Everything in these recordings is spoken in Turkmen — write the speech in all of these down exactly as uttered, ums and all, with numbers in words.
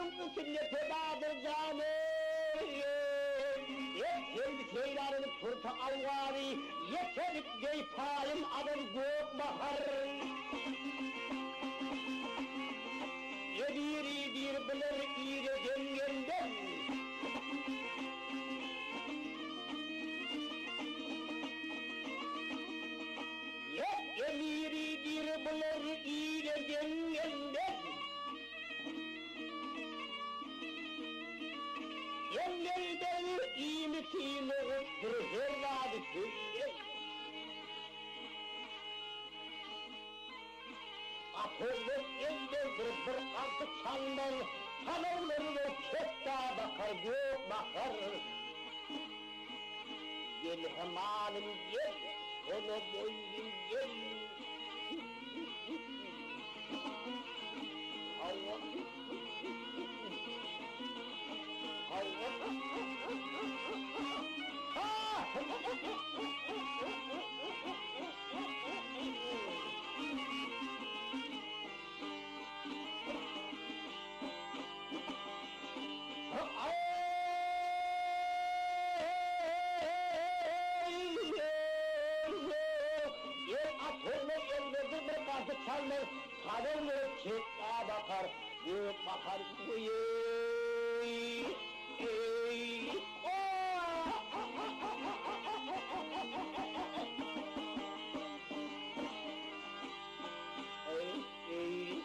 sünnete badır canım. Yeter seyranın turta alvari, yeter geypayım adım gök bahar. Yediri bir bilir iri dengenden. Yet emiri bir bilir iri dengenden. Yengelden imitini bir hervadı köşke. Atıllık elden bir bir altı çaldan tanırlarını ketta bakar gök bakar. Gel hemanım gel, onu boyun gel. Allah Allah çalmaz, kadınlık çıkta bakar, gök bakar, ey, ey, ey, ey.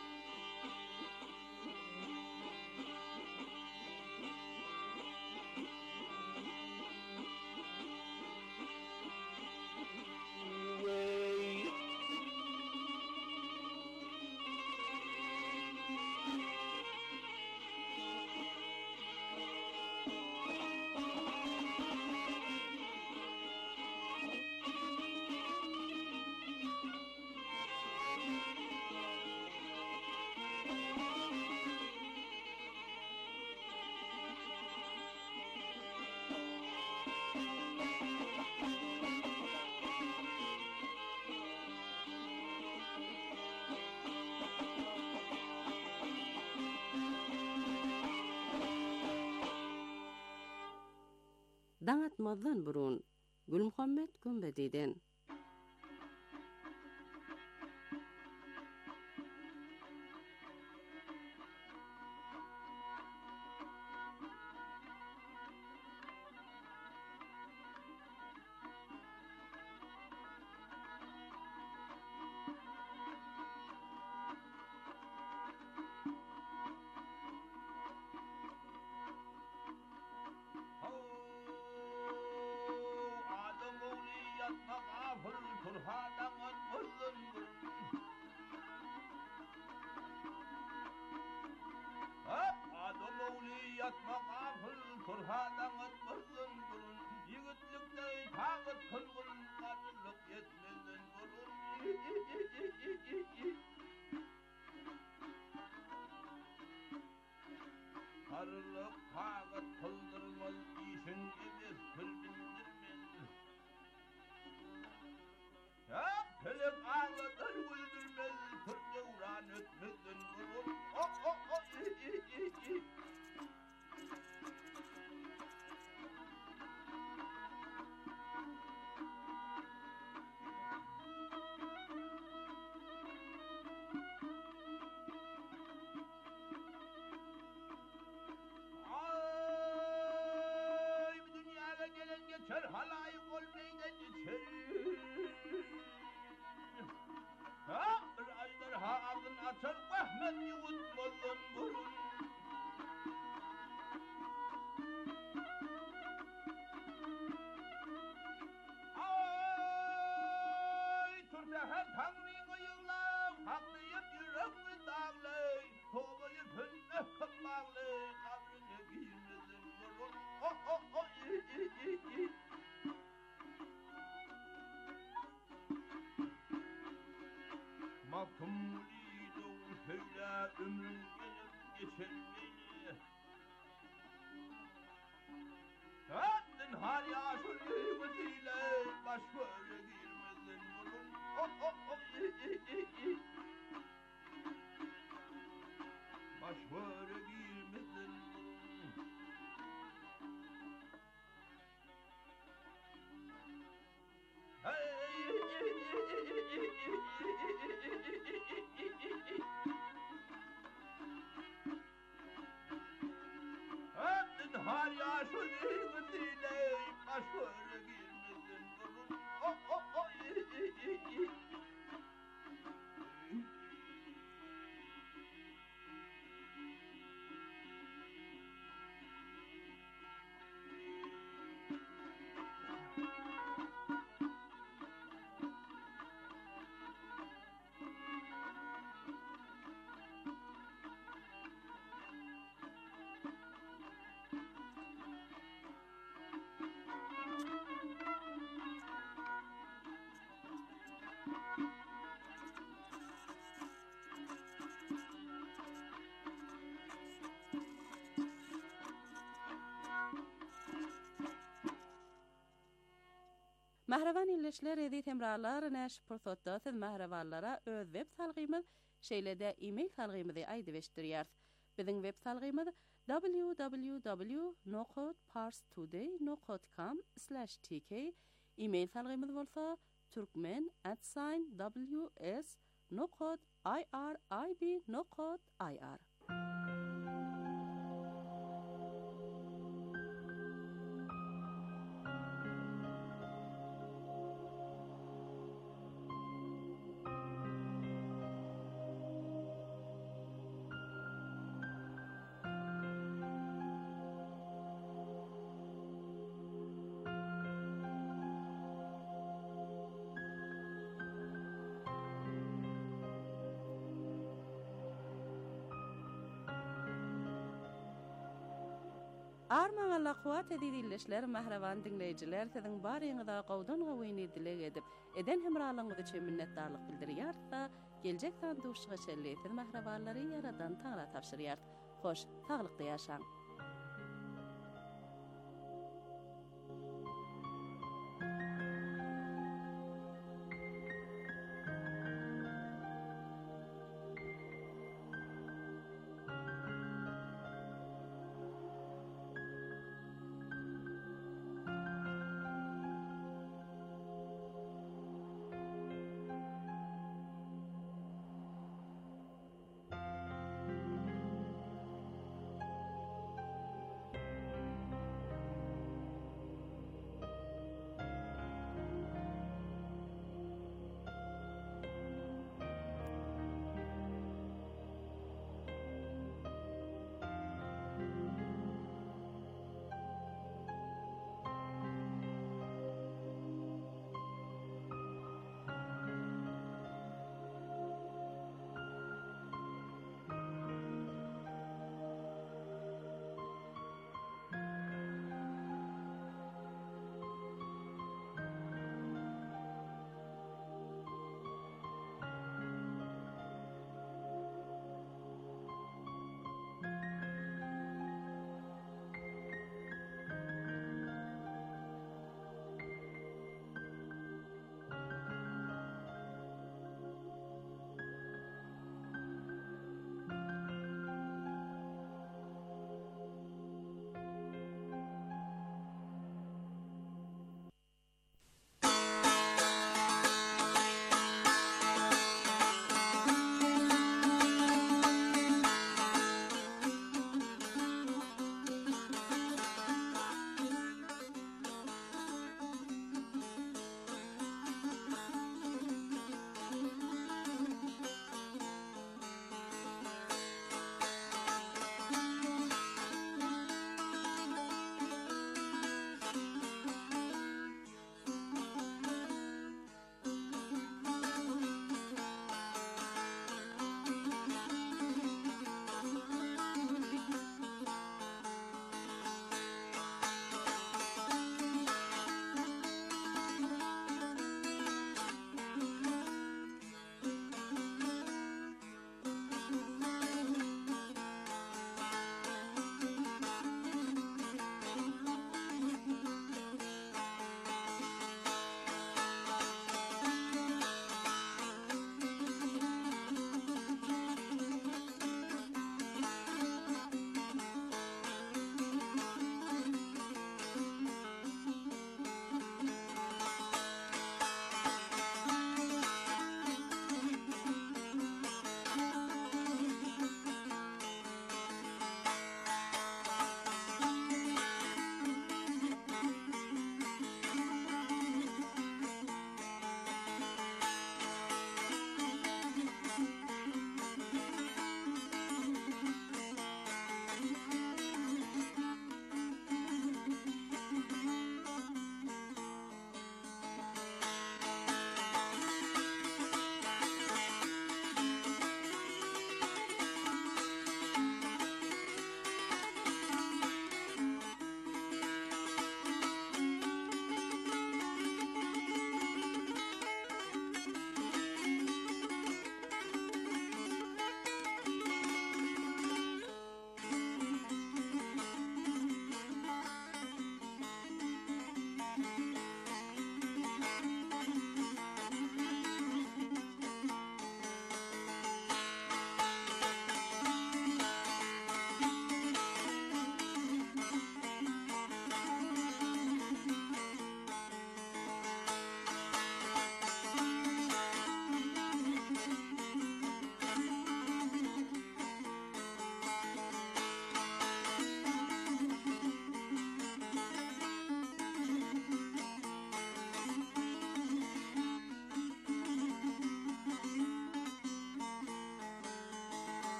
Daňatmazdan burun Gülmuhammed Gümbedi'den Karılık tağıt kıldırmaz işin gibi kılbindirmez. Ya pelek ağlatır güldürmez, türde uğran ötmezden vurur. Oh oh oh i i i i. Geçer halayık olmayla geçer. Ha, bir aydar ha ağzını açar, Ahmet yutmazdan vurun. Ay, turdahan Tanrı'yı yığlam, haklayıp yüreğimi dağlay, kovayı pönne kımbağlay, kabrine girmezden vurun. Oh oh oh, i i i i. Mahkumluydum söyle ömrüm gelip geçer beni. Hattın hal yaşır yıvıtıyla baş böyle girmezden bulun. Oh oh oh i i i i. Baş böyle girmezden girmedin. Ötten har jag så länge till dig, fast före girmedin. Oh, oh, oh, Mahravan illeşler edi temralar näş pursatda siz mahravallara öz web salgymyz şeýlede e-mail salgymyzy aýdyp Biziň web salgymyz w w w nokot parstoday nokot com slash t k. E-mail salgymyz bolsa turkmen at w s nokot i r i b nokot i r. Armaňa laqwat edilişler mahrawan dinleýijiler siziň baryňyza gowdan gowýny dilek edip eden hemralygyňyz üçin minnetdarlyk bildirýärsa geljek sanduşyga şelleýär mahrawallary yaradan taňra tapşyrýar. Hoş, taglykda ýaşaň.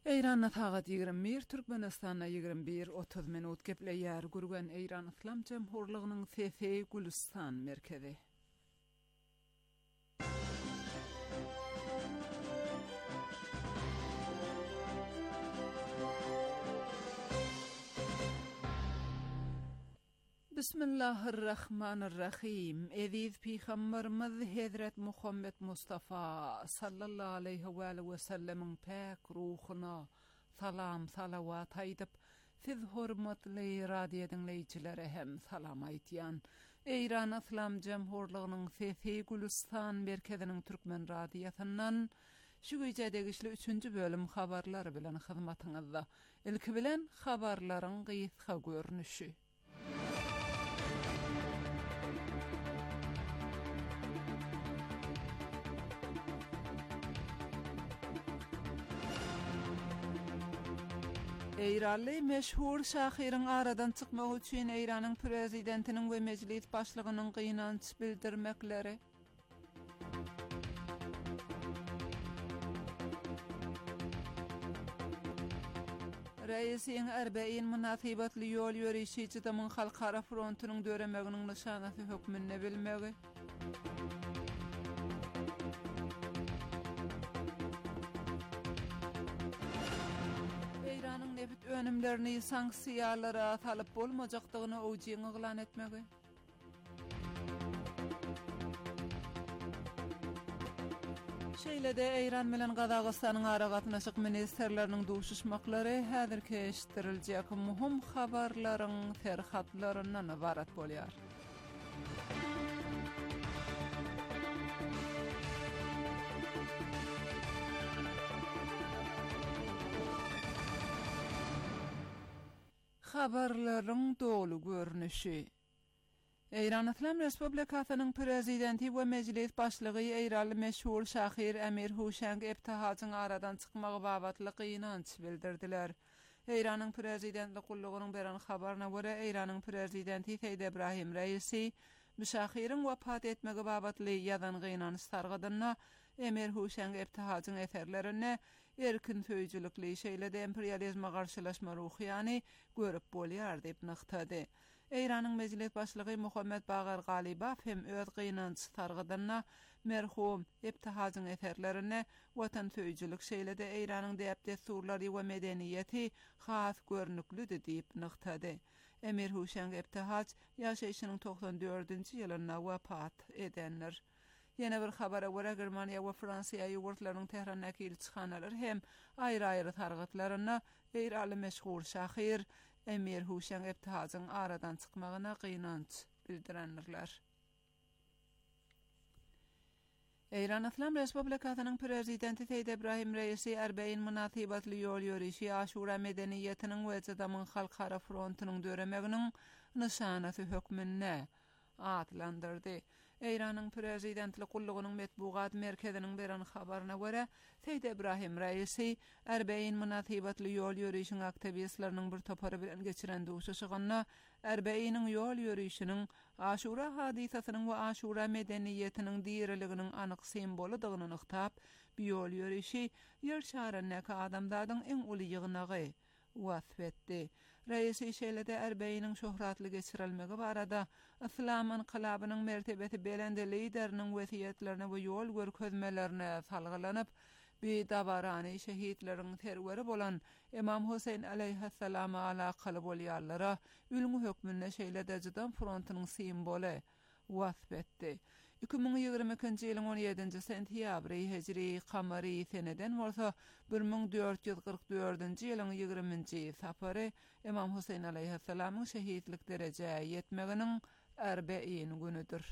Eyranna tagat yigirme bir, Türkmenistanna yigirme bir otuz minut gepleýär gurgan Eýran Islam Jemhurlygynyň F F Gülistan merkezi. Bismillahirrahmanirrahim. Eziz Peygamberimiz Hazret Muhammed Mustafa sallallahu aleyhi ve sellem'in pak ruhuna salam salavat aýdyp, siz hormatly radio dinleýçilere hem salam aýtýan. Eýran Islam Jemhurlygynyň F F Gülistan merkeziniň türkmen radiosundan şu güýjedegişli üçüncü bölüm habarlary bilen hyzmatyňyzda. Ilki bilen habarlaryň gysga görnüşi. Eýranly meşhur şahyryň aradan çykmagy üçin Eýranyň prezidentiniň we mejlis başlygynyň gynanç bildirmekleri. Reisiň Erbeýin munasybatly ýol ýörüşi jydamyň halkara frontunyň döremeginiň nyşanasy hökmünde bilmegi. Nebit önümlerini sanksiýalara talyp bolmajakdygyny öwjüň ýylan etmegi. Şeýle-de Eýran bilen Gazagystanyň aragatnaşyk ministerleriniň duşuşmaklary häzirki eşitiljek muhim habarlaryň terhatlaryndan ibarat bolýar. Habarlaryň dolu görnüşi. Eýran Islam Respublikasynyň prezidenti we mejlis başlygy Eýranly meşhur şahyr Emir Huşang Ebtahasyň aradan çykmagy babatly gynanç bildirdiler. Eýranyň prezidentlik gullugynyň beren habaryna görä Eýranyň prezidenti Seýid Ebrahim Reisi müşahyryň wapat etmegi babatly ýazan gynanç sargydyna Emir Huşang Ebtahasyň eserlerine erkin söýüjülükli şeýle-de imperializma garşylaşma ruhyany görüp bolýar diýip nyktady. Eýranyň mejlis başlygy Muhammed Bagar Galiba hem öz gynanç sargydyna merhum Ebtahasyň eserlerine watan söýüjülük şeýle-de Eýranyň däpde surlary we medeniýeti has görnüklidir diýip nyktady. Emir Huşang Ebtahas ýaşaýyşynyň toksan dördünji ýylyna wapat edenler. Yine bir habara görä Germaniýa we Fransiýa ýurtlarynyň Tehran elçixanalary hem aýry-aýry targatlaryna Eýranly meşhur şahyr Emir Huşang Ebtahasyň aradan çykmagyna gynanç bildirenler. Eýran Islam Respublikasynyň prezidenti Seýid Ebrahim Reisi Erbeýin munasybatly ýol ýörüşi Aşura medeniýetiniň we jydamyň halkara frontunyň döremeginiň nyşanasy hökmünde adlandyrdy. Eýranyň prezidentlik gullugynyň metbugat merkeziniň beren habaryna görä, Seýid Ebrahim Reisi Erbeýin munasybatly ýol ýörüşiň aktivistleriniň bir topary bilen geçiren duşuşygyna Erbeýiniň ýol ýörüşiniň Aşura hadisasynyň we Aşura medeniýetiniň diýeriliginiň anyk semboludygyny nyktap, bu ýol ýörüşi ýer şäherindäki adamlaryň iň uly ýygynagy wasfetdi. Reisi şeýle-de Erbeýiniň şöhratly geçirilmegi barada Islam inqilabynyň mertebeti belende lideriniň wesiýetlerine we ýol görkezmelerine salgylanyp, bir dabarany şehitleriň terweri bolan Imam Husayn aleyhissalam alakaly bolýarlara ölümi hökmünde şeýle-de jydam frontunyň semboly wasfetdi. iki bin ýygrimi ikinji ýylyň on ýedinji sentýabry hijri kamary seneden bolsa bir ming dört ýüz kırk dördünji ýylyň ýygrimiňji sapary Imam Husayn aleyhissalamyň şehitlik derejäge ýetmeginiň Erbeýin günüdür.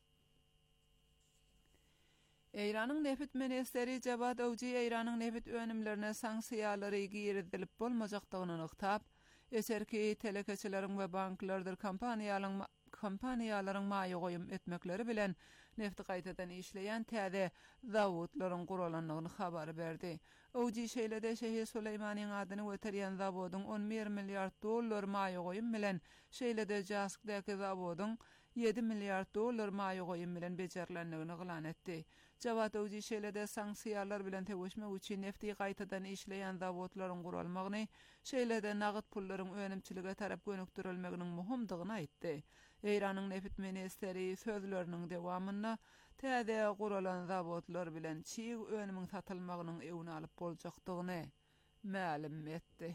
Eýranyň nefit ministeri Javad Owji Eýranyň nefit önümlerine sanksiýalary girizilip bolmajakdygyny nyktap, eserki telekeçileriň we banklardyr kampaniýalaryň kampaniýalaryň maýy goýum etmekleri bilen nefti gaýtadan işleýän täze zawodlaryň gurulanyny habar berdi. Owji şeýle-de Şeýle Süleýmanyň adyny göterýän zawodyň on bir milliard dollar maýy goýum bilen şeýle-de Jaskdaky zawodyň yedi milliard dollar maýy goýum bilen bejerlendigini gylan etdi. Jawat öwji şeýlede sanksiýalar bilen tegeşmek üçin nefti gaýtadan işleýän zawodlaryň guralmagyny, şeýlede nagyt pullaryň önümçilige tarap gönükdirilmeginiň muhimdygyny aýtdy. Eýranyň neft ministeri sözleriniň dewamyna täze guralan zawodlar bilen çiğ önümiň satylmagynyň ewini alyp boljakdygyny ma'lum etdi.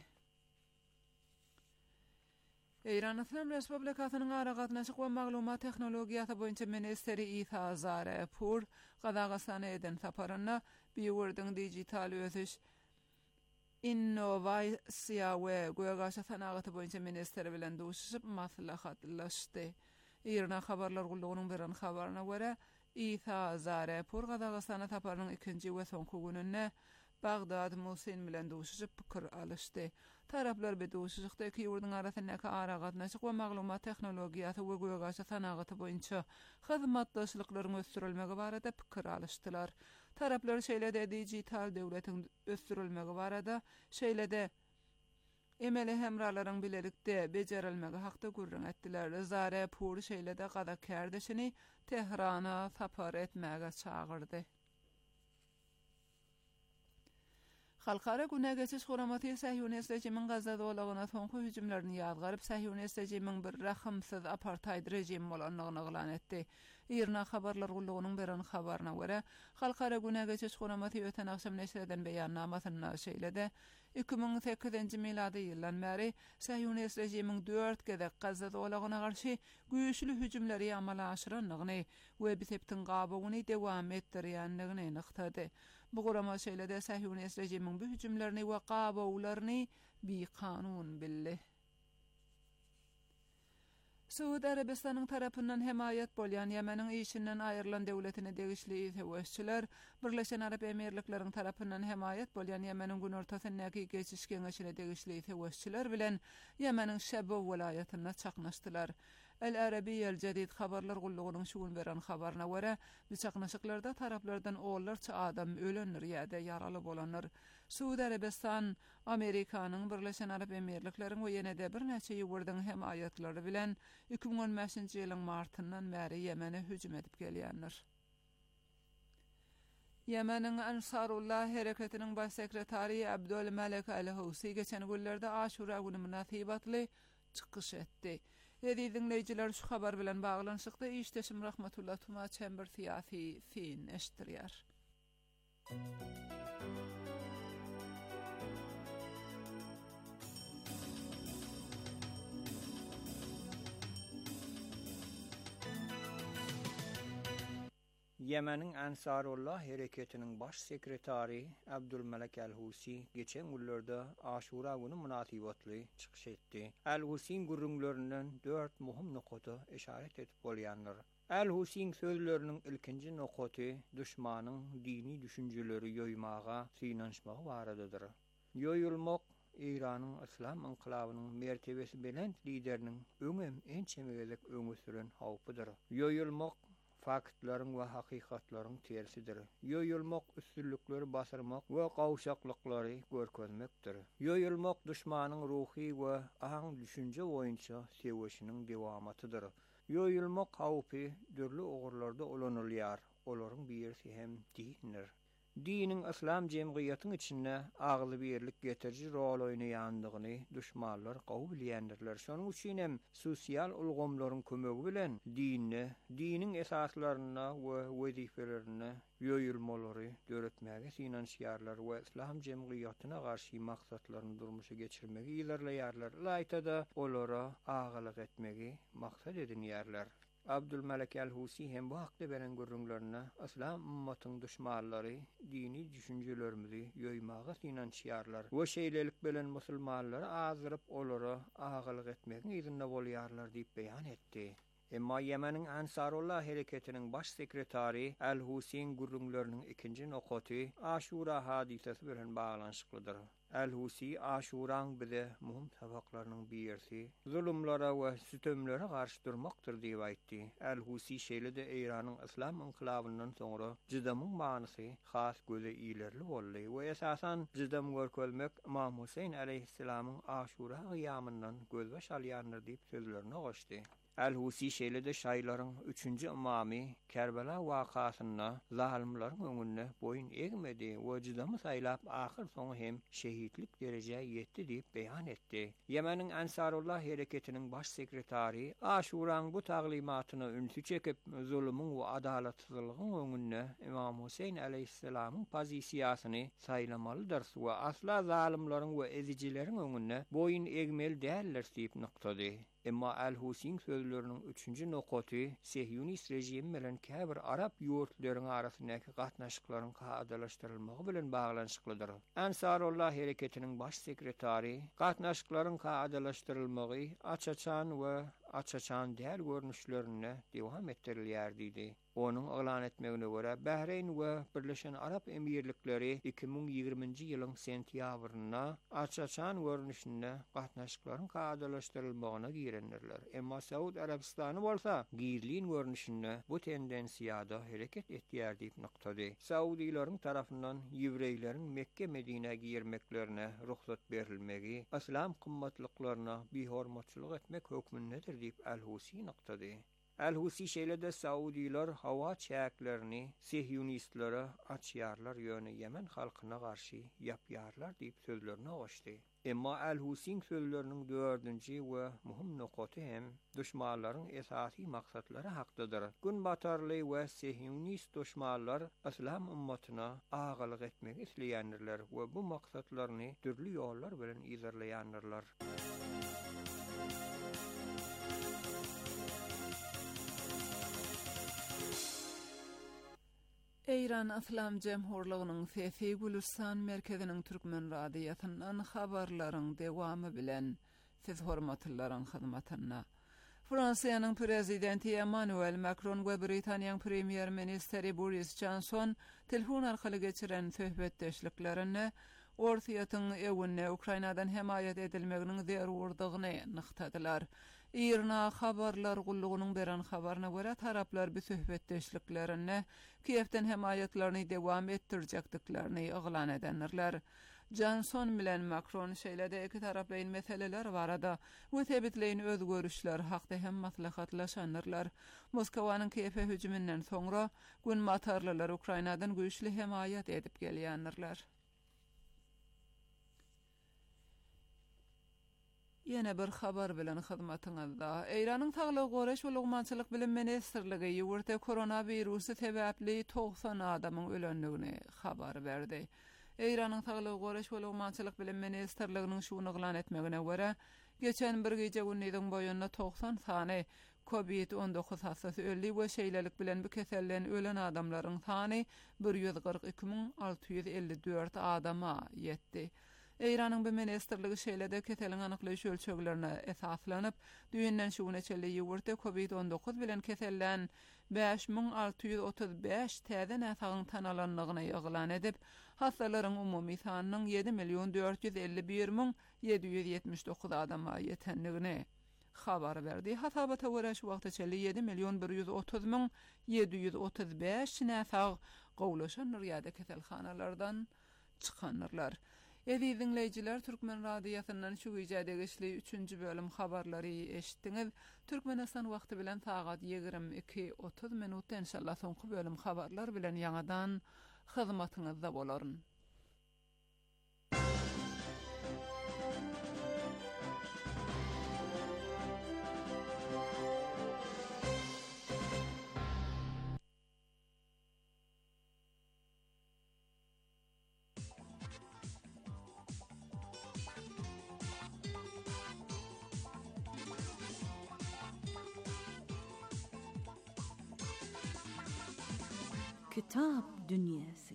Eýran Islam Respublikasynyň ara gatnaşyk we maglumat tehnologiýasy boýunça ministeri Isa Zarepur Gazagystana eden saparyna biýerdiň digital ösüş innovasiýa we göýgaşa sanagaty boýunça ministeri bilen duşuşyp maslahatlaşdy. Eýran habarlar gullugynyň birin habaryna görä Isa Zarepur Gazagystana saparynyň ikinji we soňky gününde Bagdad Musin bilen duşuşyp pikir alışdy. Taraplar be duşuşykda iki ýurduň arasyndaky ara gatnaşyk we maglumat tehnologiýasy we göýgaşa sanagaty boýunça hyzmatdaşlyklaryň ösdürilmegi barada pikir alışdylar. Taraplar şeýlede digital döwletiň ösdürilmegi barada şeýlede emeli hemralaryň bilelikde bejerilmegi hakda gurrun etdiler. Zarepur şeýlede gada kärdeşini Tehrana sapar etmäge çagyrdy. Halkara güne geçiş horamaty Sahyonist rejimiň Gazada olagyna soňky hüjümlerini ýadgaryp Sahyonist rejimiň bir rahymsyz apartheid rejimi bolanyny eglan etdi. Irna habarlar gullugynyň birin habaryna görä, halkara güne geçiş horamaty öten akşam neşreden beýannamasyna şeýlede iki bin sekizinji milady ýyldan bäri Sahyonist rejimiň dört gezek Gazada olagyna garşy güýçlü hüjümleri amala aşyranyny we biseptin gabagyny dewam etdirýändigini nyktady. Bu gurama şeýlede Sahyonist rejimiň bu hüjümlerini we gabawlaryny bir kanun bildi. Suudi Arabistanyň tarapyndan hemayet bolýan Ýemeniň işinden aýrylan döwletine degişli teweşçiler Birleşen Arap Emirlikleriň tarapyndan hemayet bolýan Ýemeniň gün ortasyndaky geçiş geňeşine degişli teweşçiler bilen Ýemeniň Şebab welaýatyna çaknaşdylar. El-Arabiyya el-Jadid habarlar gullugynyň şugun beren habaryna görä, bu çaknaşyklarda taraplardan oğullarça adam ölenler ýa-da yaraly bolanlar. Suudi Arabistan, Amerikanyň, Birleşen Arap Emirlikleriň we ýene-de bir näçe ýurduň hemayatlary bilen iki bin on beşinji ýylyň martyndan bäri Ýemene hüjüm edip gelýänler. Ýemeniň Ansarullah hereketiniň baş sekretary Abdul Malik al-Housi geçen günlerde Aşura güni münasibatly çykyş etdi. Edi dinleyijiler şu habar bilen baglanşykda işteşim rahmetullah tuma çember siýasy fin eşdirýär. Ýemeniň Ansarullah hereketiniň baş sekretary Abdulmalak al-Housi geçen günlerde Aşura güni münasibatly çykyş etdi. Al-Housiň gurrunlarynyň dört muhim nokata işaret edip bolýanlar. Al-Housiň sözleriniň ilkinji nokaty düşmanyň dini düşünjeleri ýoýmaga synanşmagy baradadyr. Ýoýulmak Eýranyň Islam inqilabynyň mertebesi bilen lideriniň öňem en çemegelik öňe süren hawpydyr. Ýoýulmak faktlaryň we hakykatlaryň tersidir. Ýoýulmak üstünlikleri basyrmak we gawşaklykları görkezmekdir. Ýoýulmak düşmanyň ruhy we aň düşünje boýunça seweşiniň dewamatydyr. Ýoýulmak hawpy dürli ogurlarda olanylýar. Olaryň birisi hem dindir. Diniň Islam jemgyýatynyň içinde agly birlik getirji rol oýnaýandygyny düşmanlar gawy bilýändirler. Şonuň üçin hem sosial ulgamlaryň kömegi bilen dinni, diniň esaslaryna we wezifelerini ýoýulmalary döretmäge synanşýarlar we Islam jemgyýatyna garşy maksatlaryny durmuşa geçirmegi ilerleýärler. Laýtada olara agylyk etmegi maksat edinýärler. Abdulmalak al-Housi hem bu hakda beren görüňlerini Islam ummatynyň düşmanlary dini düşünjelerimizi ýoýmaga synanşýarlar. Bu şeýlelik bilen musulmanlary azyryp olara agylyk etmegi ýerinde bolýarlar diýip beýan etdi. Emma Ýemeniň Ansarullah hereketiniň baş sekretary al-Housiň gurrunlarynyň ikinji nokaty Aşura hadisesi bilen baglanşyklydyr. Al-Housi Aşuraň bize muhim sabaklarynyň birisi zulümlere we sütömlere garşy durmakdyr diýip aýtdy. Al-Housi şeýlede Eýranyň Islam inqilabynyň soňra jydamyň manysy has göze ilerli boldy we esasan jydam görkezmek Imam Husayn aleyhissalamyň Aşura gyýamyndan gözbaş alýandyr diýip sözlerini goşdy. Al-Husi şeýlede şaýlaryň üçünji imamy Kerbela wakasyna zalimlaryň öňünde boyun egmedi we jydamy saýlap ahyr soňy hem şehitlik derejä ýetdi diýip beýan etdi. Ýemeniň Ansarullah hereketiniň baş sekretary Aşuraň bu taglimatyny ünsü çekip zulmüň we adalatsyzlygyň öňünde İmam Huseyn aleyhisselamyň pozisiýasyny saýlamalydyr we asla zalimlaryň we ezijileriň öňünde boyun egmeli däller diýip noktady. Emma Al-Husiň sözleriniň üçünji nokaty Sehyunist rejimi bilen käbir Arap ýurtlarynyň arasyndaky gatnaşyklaryň kaadalaşdyrylmagy bilen baglanyşyklydyr. Ansarullah hereketiniň baş sekretary gatnaşyklaryň kaadalaşdyrylmagy açaçan we açaçan däl görnüşlerini dewam etdirilýär diýdi. Onuň elan etmegine görä Bahreyn we Birleşen Arap Emirlikleri iki bin ýigriminji ýylyň sentýabryna açaçan görnüşinde gatnaşyklaryň kaadalaşdyrylmagyna girenlerler. Emma Saud Arabistany bolsa giýirliň görnüşinde bu tendensiýada hereket etýär diýip noktady. Saudiýlaryň tarapyndan ýewreýleriň Mekke Medine giýermeklerine ruhsat berilmegi islam kymmatlyklaryna behormatçylyk etmek hökmündedir diýip Al-Husi noktady. Al-Husi şeýlede Saudiýlar hawa çäklerini Sehyunistlere açýarlar ýöne Yemen halkyna garşy ýapýarlar diýip sözlerini goşdy. Emma Al-Husiň sözleriniň dördünji we muhim nokaty hem düşmanlaryň esasy maksatlary hakdadyr. Gün batarly we Sehyunist düşmanlar islam ummatyna agalyk etmek isleýänler we bu maksatlaryny türli ýollar bilen izlerleýänler. Eýran Islam Jemhurlygynyň Fethi Gülistan merkeziniň türkmen radiýatyndan habarlaryň dewamy bilen siz hormatlylaryň hyzmatyna. Fransiýanyň prezidenti Emmanuel Macron we Britaniýanyň premier ministri Boris Johnson telefon arkaly geçiren söhbetdeşliklerini ortaýatyň ewine Ukrainadan hemaýat edilmeginiň zerurdygyny nyktadylar. İrna habarlar gullugynyň beren habaryna görä taraplar bu söhbetdeşliklerini Kievden hemaýatlaryny dewam etdirjekdiklerini eglan edenler. Johnson bilen Macron şeýlede iki taraplyň meseleler barada ötebitleýin öz görüşler hakda hem maslahatlaşanlar. Moskwanyň Kieve hüjümünden soňra gün matarlylar Ukrainadan güýçli hemaýat edip gelýänler. Yine bir habar bilen hyzmatyňyzda. Eýranyň Saglyk goraş we Lugmançylyk bilim ministrligi ýurtda koronavirusy sebäpli doksan adamyň ölendigini habar berdi. Eýranyň Saglyk goraş we Lugmançylyk bilim ministrliginiň şuny eglan etmegine görä, geçen bir gece günniň boýunda doksan sany COVID on dokuz hastasy öldi we şeýlelik bilen bu keselden ölen adamlaryň sany bir ýüz gyrk iki min alty ýüz elli dört adama ýetdi. Eýranyň bu ministrligi şeýlede keseliň anyklaýyş ölçeklerine esaslanyp, düýünden şuwna çelli ýurtda COVID on dokuz bilen keselden beş min alty ýüz otuz beş täze näsagyň tanalanlygyny eglan edip, hastalaryň umumy sanynyň yedi milyon dört ýüz elli bir min yedi ýüz ýetmiş dokuz adama ýetenligini habar berdi. Hasabata görä şu wagtda çelli yedi milyon bir ýüz otuz min yedi ýüz otuz beş näsag gowlaşanlar ýa-da keselhanalardan çykanlar. Edi dinleyijiler, Türkmen radiosynyň şu güýjede geçli üçünji bölüm habarlary eşitdiňiz. Türkmenistan wagty bilen sagat ýigirmi iki otuz minutda inşallah soňky bölüm habarlar bilen ýaňadan hyzmatyňyzda bolaryn. Kitap Dünyası.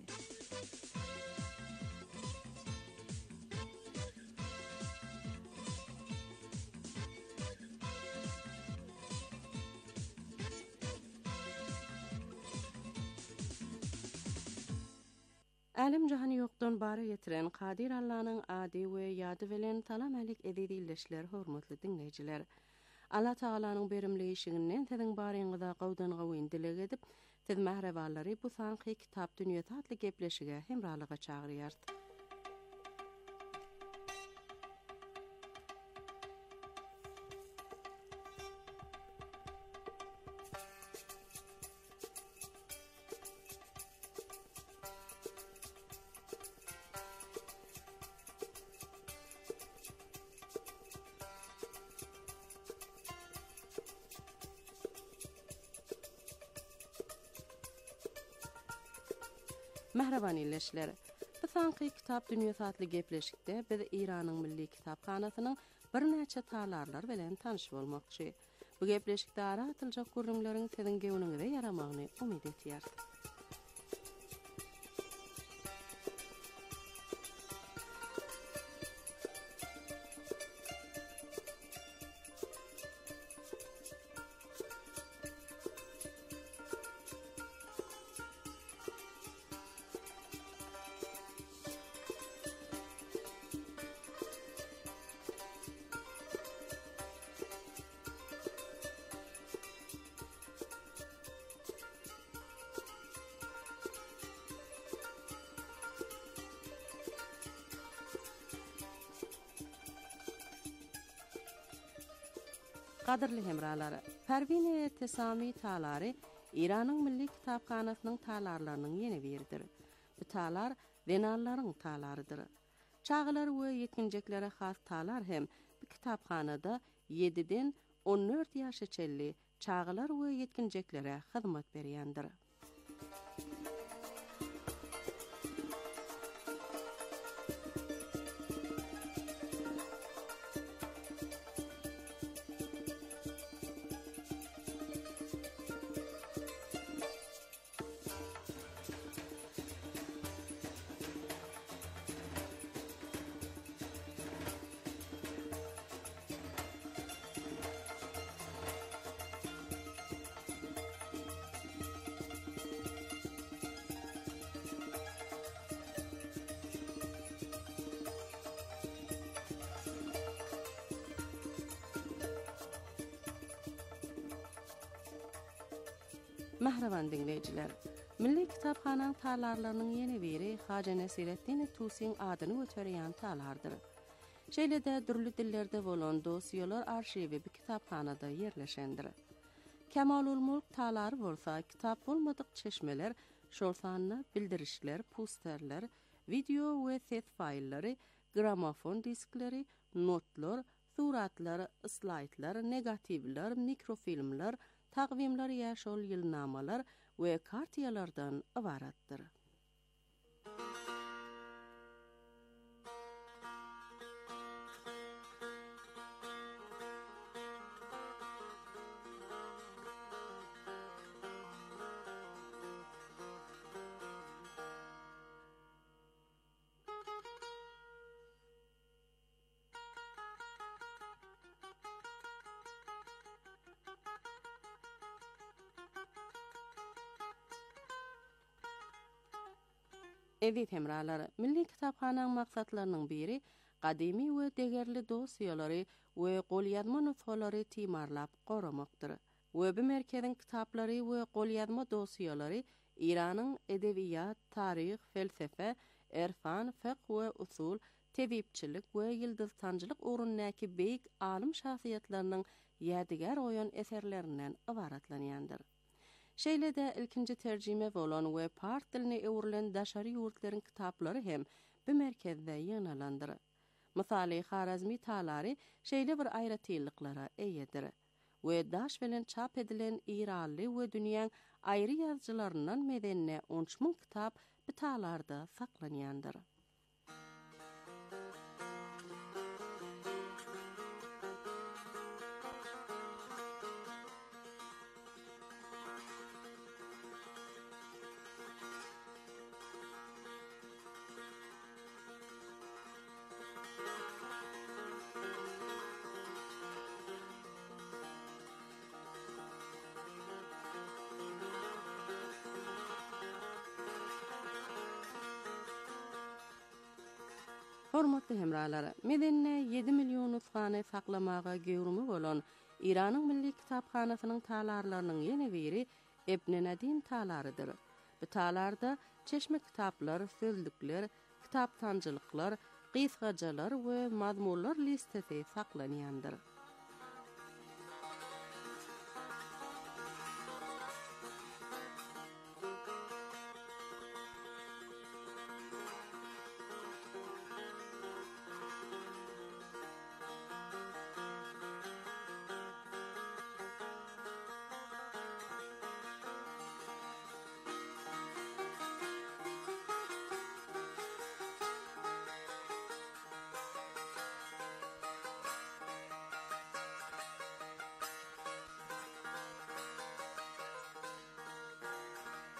Alim jahany ýokdan bara getiren Kadir Allah'nyň ady we ýady bilen salam alyk edilýär hormatly dinleýijiler. Allah Taalanyň berimligi tediň baryňyza gowdan gowyn dileg edip, siz mähreballary bu sanky Kitap Dünyasy adly gepleşige hemralyga çagyrýar. Mehreban illeşler. Bu sanky kitap dünýä satly gepleşikde biz Iranyň milli kitaphanasynyň bir näçe talarlar bilen tanyş bolmakçy. Bu gepleşikde aratylacak gurrunlaryň siziň gewiniňize yaramagyny umyt etýär. Qadirli hemralary, Pervine Tesami talary Iranyň milli kitaphanasynyň talarlarynyň ýene biridir. Bu talar venallaryň talarydyr. Çağlar we ýetginjeklere has talar hem bu kitaphanada ýediden on dört ýaşaçelli çağlar we ýetginjeklere hyzmat berýändir. Mehreban dinleyijiler, Milli Kitapxanaň talarlarynyň ýene biri Haja Nasireddin Tusiň adyny göterýän talardyr. Şeýle-de dürli dillerde bolan dosiýalar arşiwi bu kitaphanada ýerleşendir. Kemalul Mulk talary bolsa, kitap bolmadyk çeşmeler, şol sanly bildirişler, posterler, video we ses faýllary, gramofon diskleri, notlar, suratlar, slaydlar, negativler, mikrofilmler, taqvimler ýa-şol ýylnamalar we kartiýalardan ibaratdyr. Edip hemralary, Milli Kitapxanaň maksatlarynyň biri gadymy we degerli dosiýalary we golýazma nusgalary timarlap goramakdyr. We bu merkeziň kitaplary we golýazma dosiýalary Iranyň edebiýat, taryh, felsefe, erfan, fiqh we usul, tebipçilik we ýyldıztanjylyk ugrundaky beýik alim şahsiýetleriniň ýadigar oýan eserlerinden ibaratlanýandyr. Şeýle-de ilkinji terjime bolan we part diline ewrilen daşary ýurtlaryň kitaplary hem bu merkezde ýynalandyr. Mysaly Harazmi talary şeýle bir aýratylyklara eýedir. We daş bilen çap edilen İranly we dünýäň aýry ýazgylaryndan medenine on üç ming kitap bu talarda saklanýandyr. Hormatly hemralary, medenine ýedi million nusgany saklamaga gewrumi bolan Iranyň milli kitaphanasynyň talarlarynyň ýene biri Ibn Nadim talarydyr. Bu talarda çeşme kitaplar, sözlükler, kitaptanjylyklar, gysgajalar we mazmunlar listesi saklanýandyr.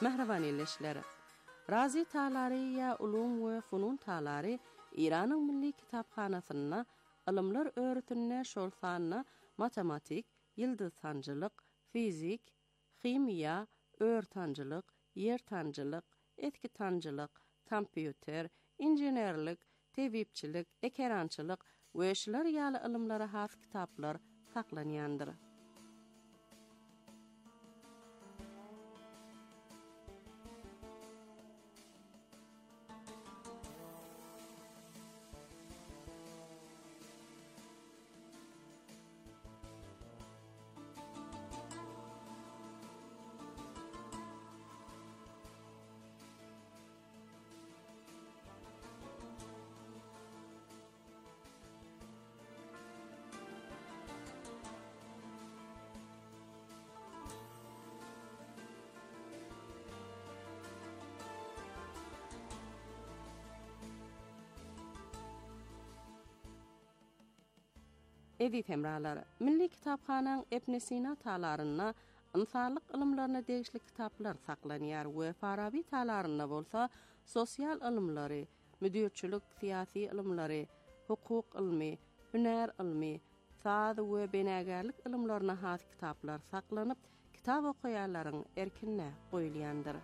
Mehreban illeşleri. Razi talary ya ulum we funun talary İranyň milli kitapxanasyna ilmler öğretünne şolsanna matematik, ýyldızsanjylyk, fizik, chimiýa, öğretanjylyk, ýertanjylyk, etki tanjylyk, kompýuter, injenerlik, tebipçilik, ekerançylyk we şular ýaly ilmlere has kitaplar saklanýandyr. Edip hemralary, Milli Kitapxanaň Ibn Sina talaryna insanlyk ilmlaryna degişli kitaplar saklanýar we Farabi talaryna bolsa sosial ilmlary, müdirçilik, syýasy ilmlary, hukuk ilmi, hüner ilmi, saz we benägerlik ilmlaryna has kitaplar saklanyp kitap okuýarlaryň erkinne goýulýandyr.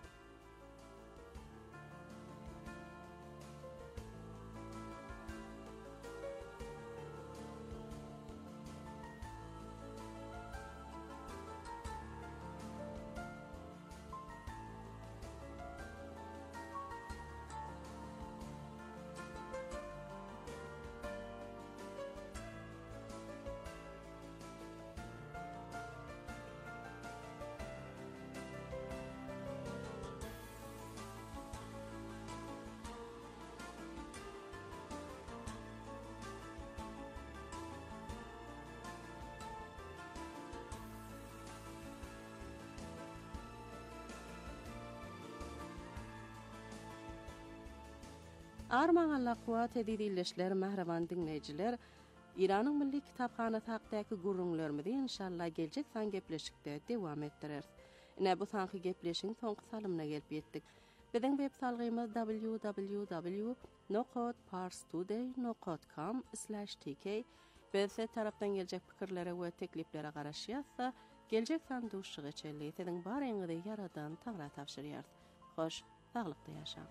Arman Allah kuwat edilişler mehreban dinleyijiler, İranyň Milli Kitapxanasy hakdaky gurrunlarymyzy inşallah geljek san gepleşikde dewam etdireriz. Ine bu sanky gepleşiň soňky salymyna gelip ýetdik. Biziň web salgymyz w w w nokot pars today nokot com slash t k. Bize tarapdan geljek pikirlere we tekliplere garaşýarsa, geljek san duşy geçerli. Siziň baryňyzy yaradan tagra tapşyrýar. Hoş, saglykda ýaşaň.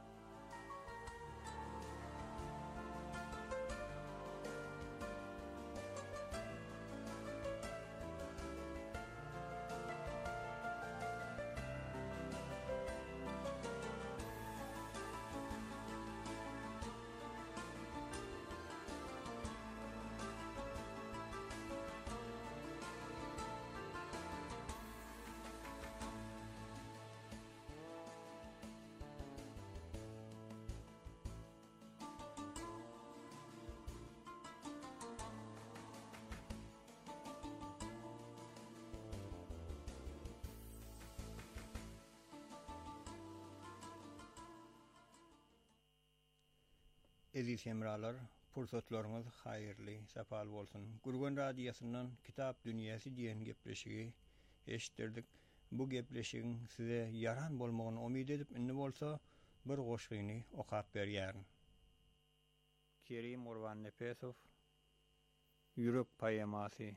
Eziz hemralar, pursatlarymyz haýyrly, sapal bolsun. Gurgun radiýasyndan Kitap Dünýäsi diýen gepleşigi eşitdirdik. Bu gepleşigiň size yaran bolmagyny umyt edip indi bolsa bir goşgyny okap berýärin. Kerim Urban Nepesow, Ýürek paýamasy.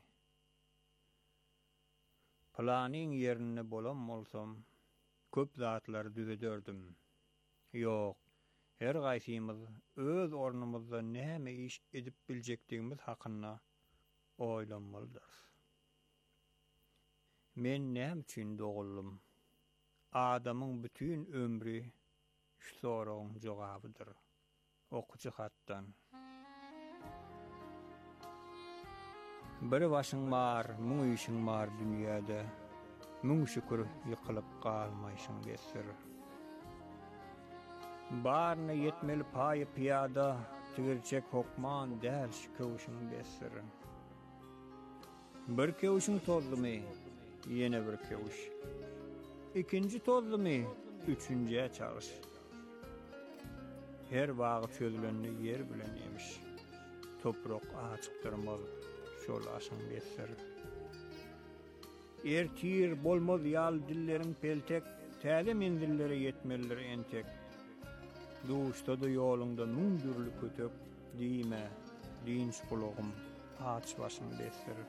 Planyň ýerine bolam bolsam, köp zatlar düzedördim. Ýok, her gaýsymyz öz ornumyzda näme iş edip biljekdigimiz hakynda oýlanmalydyr. Men näme üçin doguldum? Adamyň bütün ömrü şu soragyň jogabydyr. Okuçy hatdan. Bir başyň bar, müň işiň bar dünýäde. Müň şükür ýykylyp galmaýşyň besir. Barna yetmeli paýy piyada, tigirçek hokman däl şükewşiň besir. Bir kewşiň tozdumy, ýene bir kewş. Ikinji tozdumy, üçünjiýe çalyş. Her wagy çözülenni yer bilen emiş. Toprak açykdyrmaz, şol aşyň besir. Ertir bolmaz ýal dilleriň peltek, täze menzillere yetmelileri entek. Duşda da ýolunda mündürlük kötök diýme, dinç kulogum aç başyny beslerir.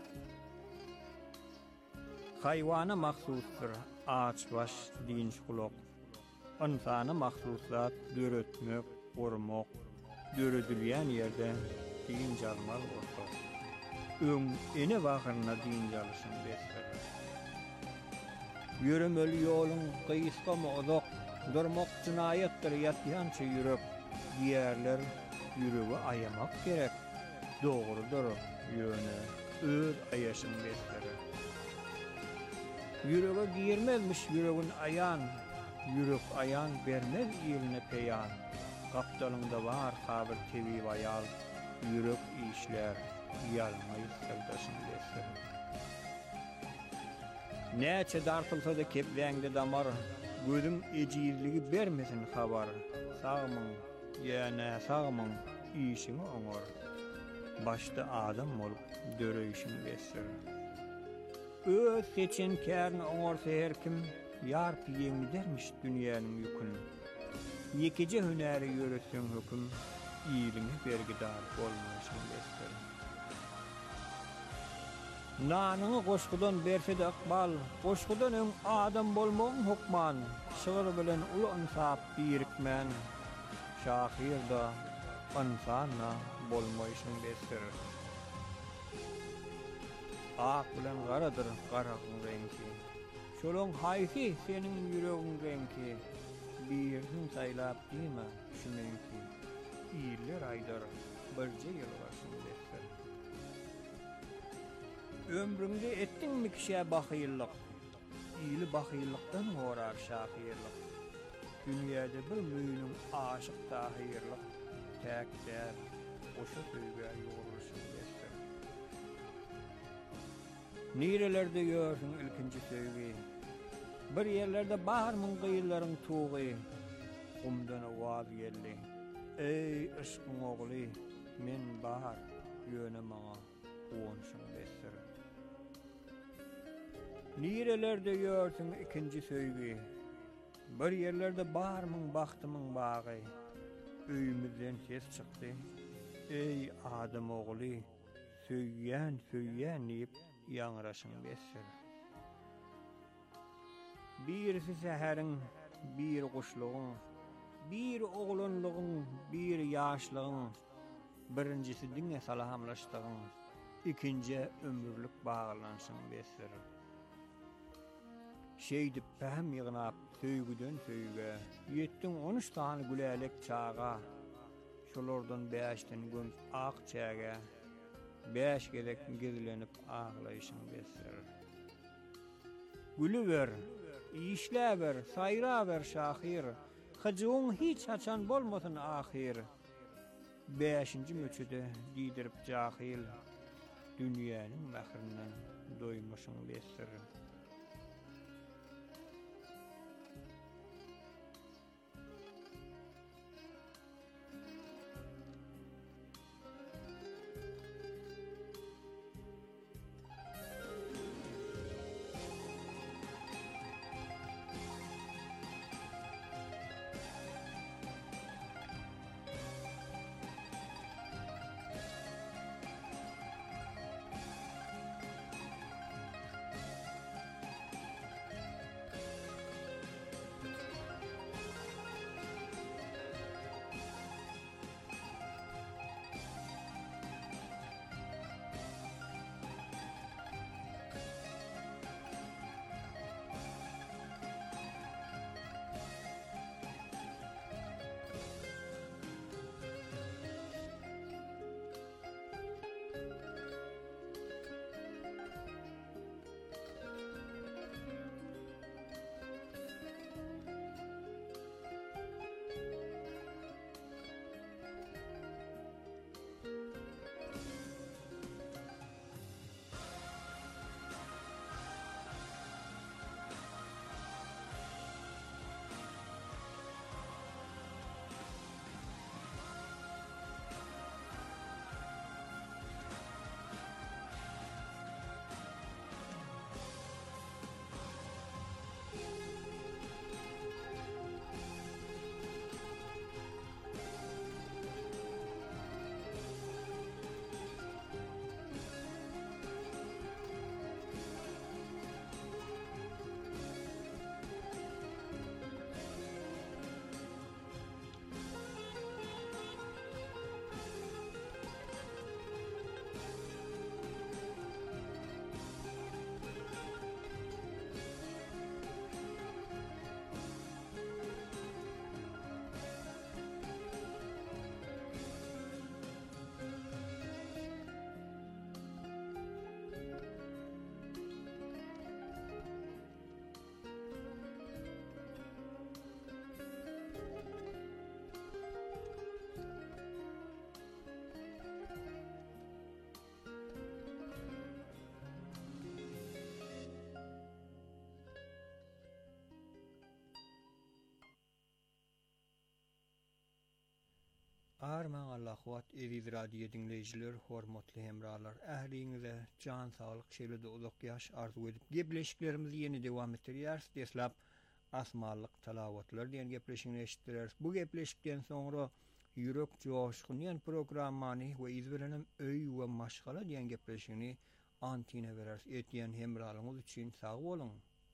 Haýwana mahsusdur aç baş dinç kulog. Insana mahsusat döretmek, gormak, döredilýän ýerde din jarmal bolsa. Öň ene wagtyna din jalyşyny beslerir. Yürümeli ýoluň gysgamy ozak, durmak cinayetdir ýatýança ýürek diýerler, ýüregi ayamak gerek. Dogrudur, ýöne öz aýaşyny beslerir. Ýürege girmezmiş ýüregin ayan, ýürek ayan bermez ýeline peýan. Gapdalynda bar kabir tebib aýal, ýürek işler, ýalmaý sırdaşyny beslerir. Näçe dartylsa da kepläňde damar, gözüm ejizligi bermesin habar. Sagmyň, ýa-na sagmyň, işiňi oňar. Başda adam bolup döreýişini beslerir. Öz seçen kärni oňarsa her kim, ýar piýeňdermiş dünýäniň ýüküni. Ýekije hünäri ýöretsen höküm, iýiliňi bergidar bolmaýyşyny beslerir. Nanyňy goşgudan berse de akbal, goşgudan öň adam bolmagyň hukman, şygyr bilen uly insap birikmän, şahyrda insana bolmaýyşyny beslerir. Ak bilen garadyr garagyň rengi. Şolaň haýsy seniň ýüregiň rengi, birini saýlap diýme, şunyňki. Ýyller aýdar, birje ýyl başyny beslerir. Ömrüňde etdiňmi kişä bahylyk? Ýyly bahyllykdan gorar şahyrlyk. Dünýäde bir müýnüň aşyk tahyrlyk, täkdär, oşa söýge ýoluşyny beslerir. Nirelerde görüň ilkinji söýgi. Bir ýerlerde barmyň gyýlaryň tuğy, umdan awaz geldi. Ey aşkyň ogly, men bar, ýöne maňa owunşyny beslerir. Nirelerde görüň ikinji söýgi. Bir ýerlerde barmyň bagtymyň bagy, öýümizden ses çykdy. Ey adam ogly, söýýän, söýýän diýip ýaňraşyny beslerir. Birisi sähäriň, bir guşlugyň, bir oglanlygyň, bir ýaşlygyň, birincisi diňe salamlaşdygyň, ikinji ömürlük baglanşyny beslerir. Şeýdip pähm ýygnap, söýgüden söýge, ýetdiň on üç tany gülälek çaga, şolardan beşden gün ak çäge, beş gelek gizlenip aglaýyşyny beslerir. Gülüber, işläber, saýraber şahyr, hyjyň hiç açan bolmasyn ahyr. Beşinji möçüde diýdirip jahil, dünýäniň mährinden doýmuşyny beslerir. Arman Allah kuat eviz radyo dinleyiciler, hormatly hemralar, ähliňize can sağlyk şeýle-de uzak ýaş arzu edip gepleşiklerimizi ýeni dewam etdirýäris. Deslap asmallyk talawatlar diýen gepleşigini eşitdirýäris. Bu gepleşikden soňra ýürek joşguny programmany we izbelenem öý we maşgala diýen gepleşigini antine berýäris. Etýän hemralyňyz üçin sag boluň.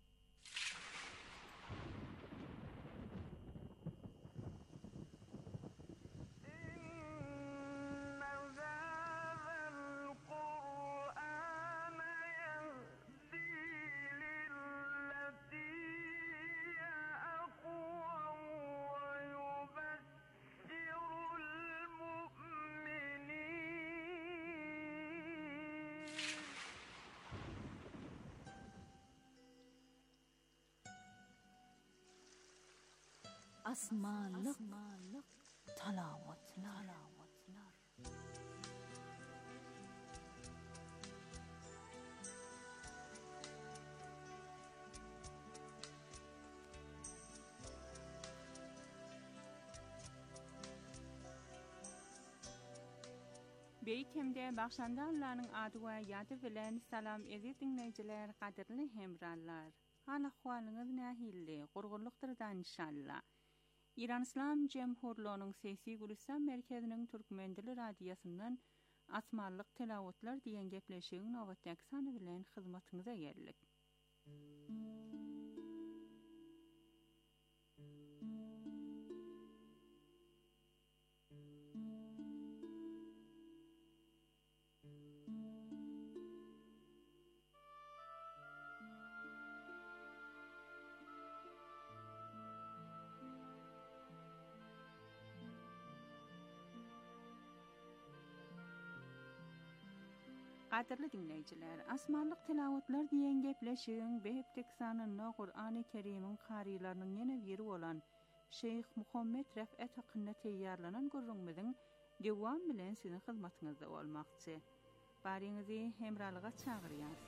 Asmanlık talavatlar. Beytemde baxşandarlaryň ady we ýady bilen salam edip dinleýijiler, gaderli hemrallar. Hala hwalyňyz nähilli, gurgunlukdyrdan inşallah. İran İslam Cemhurluğu'nun Sesi Gülistan Merkezinin Türkmen Dili Radyosu'ndan asmallık telawatlar diýen gepleşigiň nowatdaky sany bilen hyzmatyňyza geldik. Gaderli dinleýijiler, asmanlyk tilawatlar diýen gepleşigiň behepdik sanyny Qur'an-ı Kerim'iň qariýlarynyň ýene biri bolan Şeyh Muhammed Ref'at hakkında teýýarlanan gurrunmyzyň dewam bilen sizin hyzmatyňyzda bolmakçy. Baryňyzy hemralyga çagyrýar.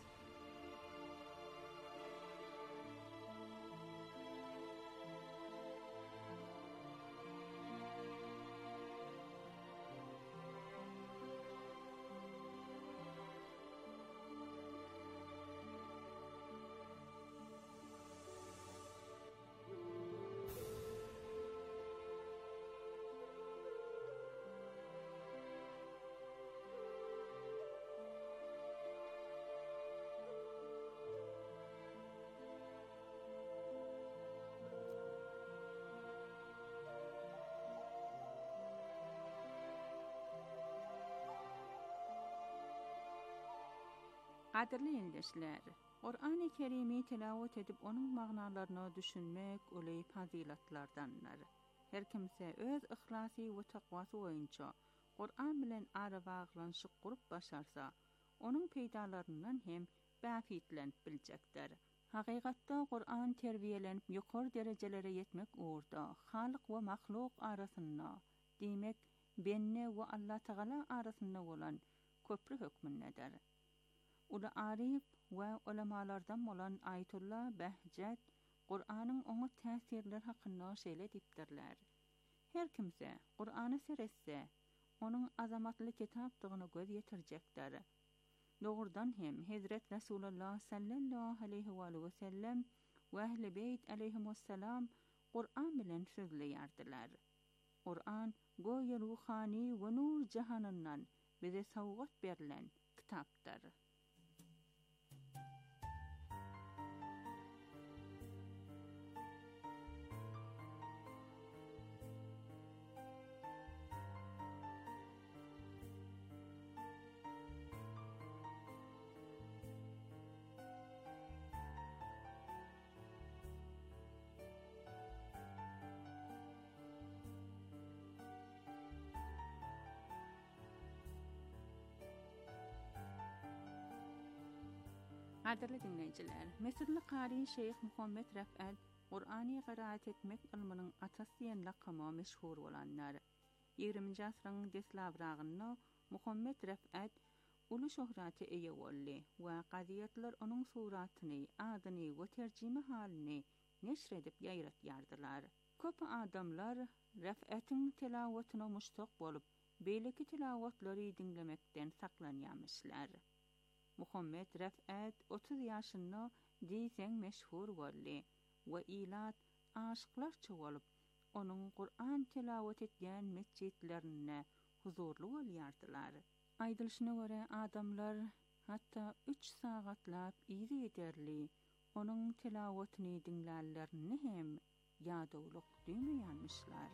Gaderli dinleýijiler, Qur'an-ı Kerim'i tilawat edip onuň magnalaryny düşünmek oley fazilatlardanlar. Her kimse öz ihlasy we takwasy boýunça Qur'an bilen ara baglanşyk gurup başarsa, onuň peýdalaryndan hem bäfitlenip biljekdir. Hakygatda Qur'an terbiýelenip ýokary derejelere ýetmek uğurda halyk we mahluk arasynda, diýmek benne we Allah Taala arasynda bolan köprü hökmündedir. Ula arif we ulamalardan bolan Ayetullah Behjet Qur'anyň oňa täsirleri hakynda şeýle dipdirler. Her kimse Qur'any seretse, onuň azamatly kitapdygyny göz ýetirjekdir. Dogurdan hem Hazret Resulullah sallallahu aleyhi we sellem we Ehl-i Beyt aleyhimussalam Qur'an bilen sözleýärdiler. Qur'an goýa ruhani we nur jahanyndan bize sowgat berilen kitapdyr. Gaderli dinleýijiler, Mesirli qari Şeyh Muhammed Ref'at Qur'any qiraat etmek ilminiň atasy diýen lakama meşhur bolanlar. ýigriminji asryň deslawragyny Muhammed Ref'at uly şöhraty eýe boldy we gaziýetler onuň suratyny, adyny we terjime halini neşr edip ýaýratýardylar. Köp adamlar Rəfətin tilawatyna muştaq bolup, beýleki tilawatlary dinlemekden saklanýarmyşlar. Muhammed Rəfət otuz ýaşynda diýsen meşhur boldy we ilat aşyklarça bolup, onuň Qur'an tilawat etýän mesjidlerine huzurly bolýardylar. Aýdylşyna görä adamlar hatda üç sagatlap ýygy ederli, onuň tilawatyny dinlärlerini hem ýadawlyk duýmaýarmyşlar.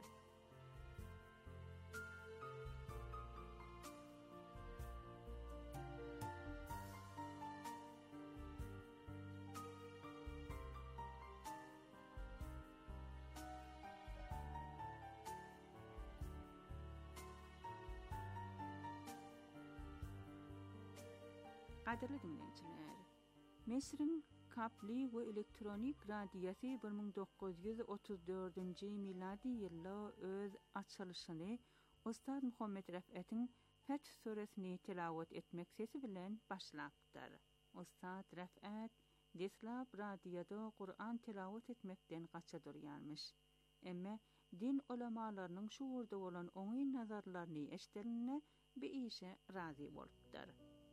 Qadirli dinleyijiler, Mesrin kapli we elektronik radiýasy bir ming dokuz ýüz otuz dördünji miladi ýylda öz açylyşyny Ustad Muhammed Rəfətin Feth suresini tilawat etmek sesi bilen başlapdyr. Ustad Rəfət deslap radioda Qur'an tilawat etmekden gaça durýarmyş. Emme din ulamalarynyň şu wurda bolan oňy nazarlaryny eşdeline bi işe razy bolupdyr.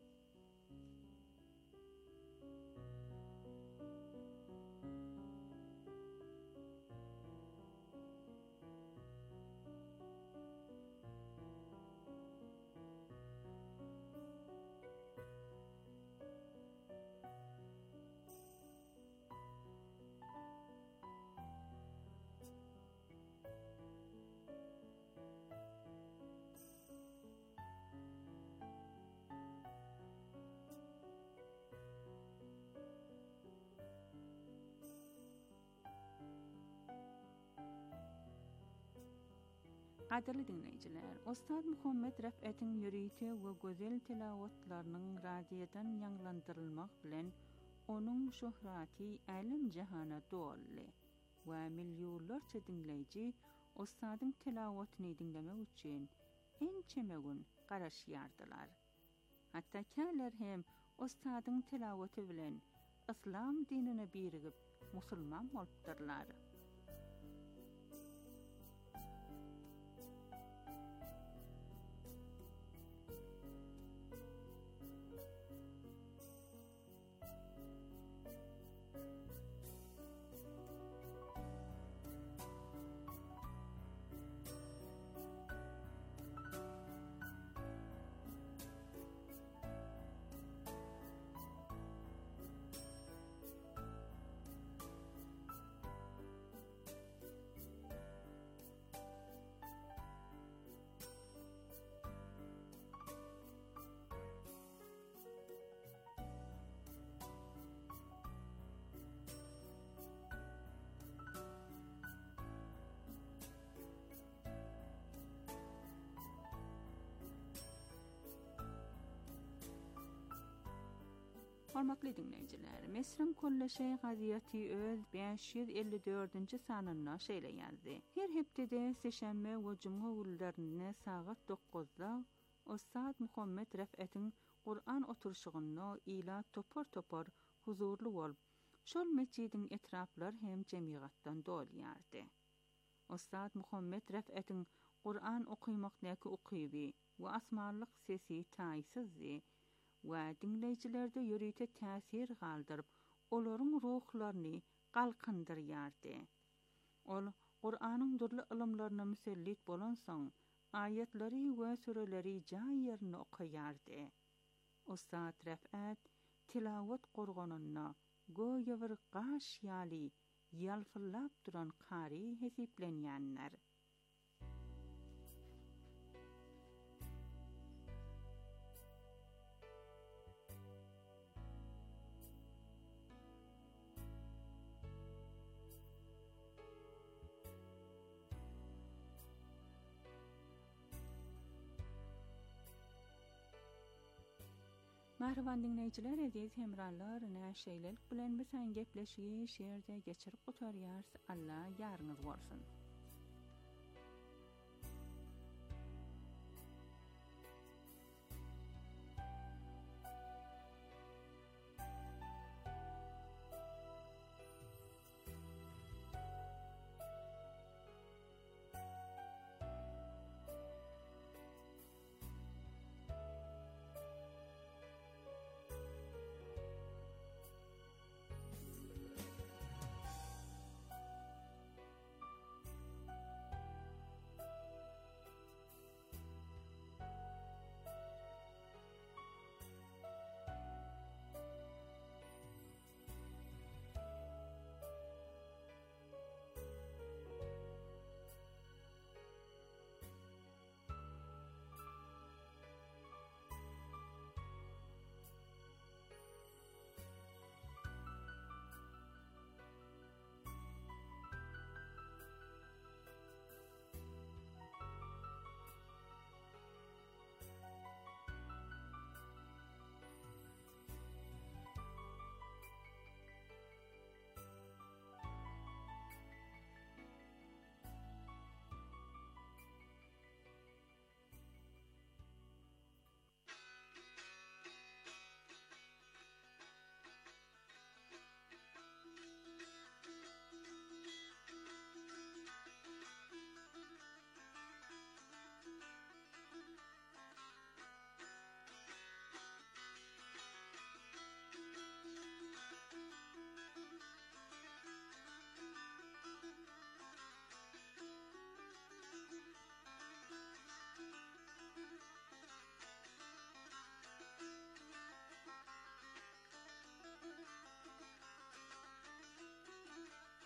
Qadirli dinleyijiler, Ustad Muhammed Rəfətin ýürüýte we gözel tilawatlarynyň radiodan ýanglandyrylmak bilen onuň şöhraty älim jahana dolly we milýonlarça dinleýiji Ustadyň tilawatyny dinlemek üçin ençemegün garaşýardylar. Hatda käler hem Ustadyň tilawaty bilen Islam dinine birigip musulman bolupdyrlar. Hormatly dinleyijiler, Mesrin Kolleşe gaziýaty öz beş ýüz elli dördünji sanyna şeýle ýazdy. Her hepdede seşembe we juma günlerine sagat dokuzda Ustad Muhammed Rəfətin Qur'an oturşugyny ila topor-topor huzurly bolup, şol mesjidiň etraplar hem jemgyýatdan dolýardy. Ustad Muhammed Rəfətin Qur'an okuymakdaky ukyby we asmanlyk sesi taýsyzdy. Wa dinleýijilerde ýürüýte täsir galdyryp, olaryň ruhlaryny galkandyrýardy. Ol Qur'anyň durly ilmlaryna müsellit bolan soň, aýatlary we sureleri jaý ýerine okaýardy. Ustad Rəfət tilawat gorganyna goýa bir gaş ýaly ýalfyllap duran kary hesiplenýänler. Mahravan dinleyijiler, aziz hemrallar, näşeýlelik bilen bilen gepleşigi şeýerde geçirip oturýar. Allah ýaryňyz bolsun.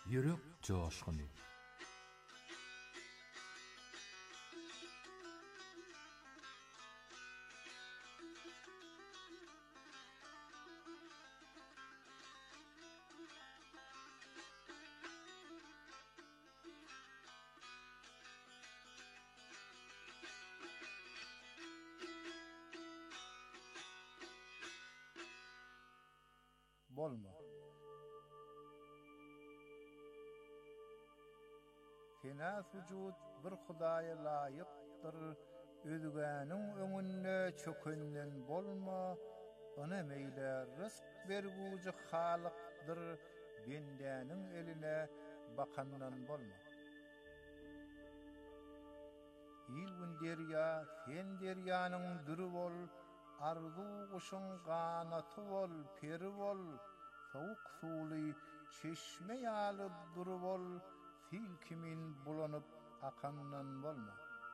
yürek coşkuny. Bolma. Kenas vücut bir Hudaýa laýykdyr, özgäniň öňünde çökenden bolma, ona meýle rızk bergüji halykdyr, bendäniň eline bakandan bolma. İlgün derya, sen deryanyň dürü bol, arzu kuşun qanaty bol, peri bol, soğuk suly çeşme ýaly duru bol, sil kimin bulanyp akandan bolma.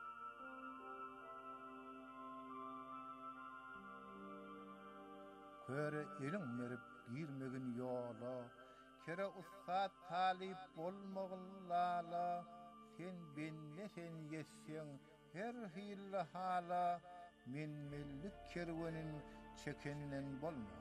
Köre eliň merip girmegin ýola, kere ussat talip bolmagylala, sen benne sen yetseň her hille hala, men mellik kerwenin çekenden bolma.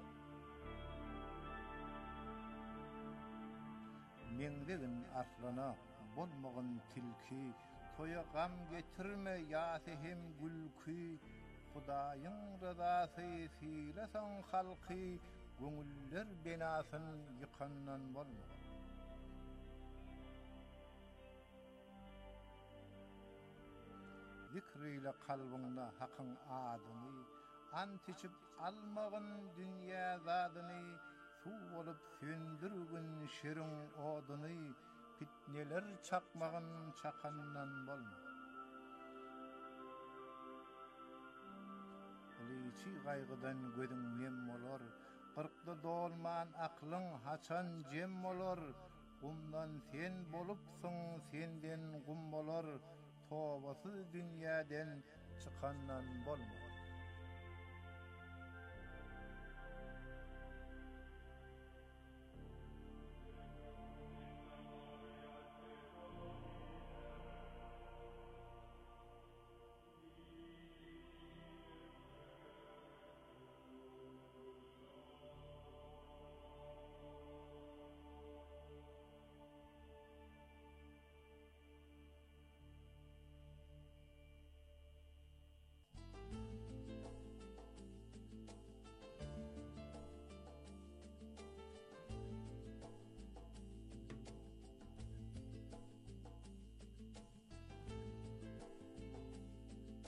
Mendegin aslana bolmagyn tilki, toya gam getirme ýa-da hem gülki, Hudaýyň rızasy sileseň halky, göňüller benasyn ýykandan bolma. Zikriyle kalbyňda hakyň adyny, ant içip almagyn dünýä zadyny, suw bolup söndürgün şeriň oduny, fitneler çakmagyn çakandan bolma. Liçi gaýgydan gödüň nem bolar, qırkda dolman aklyň haçan jem bolar, gumdan sen bolupsyň, senden gum bolar, tobasyz dünýäden çykandan bolma.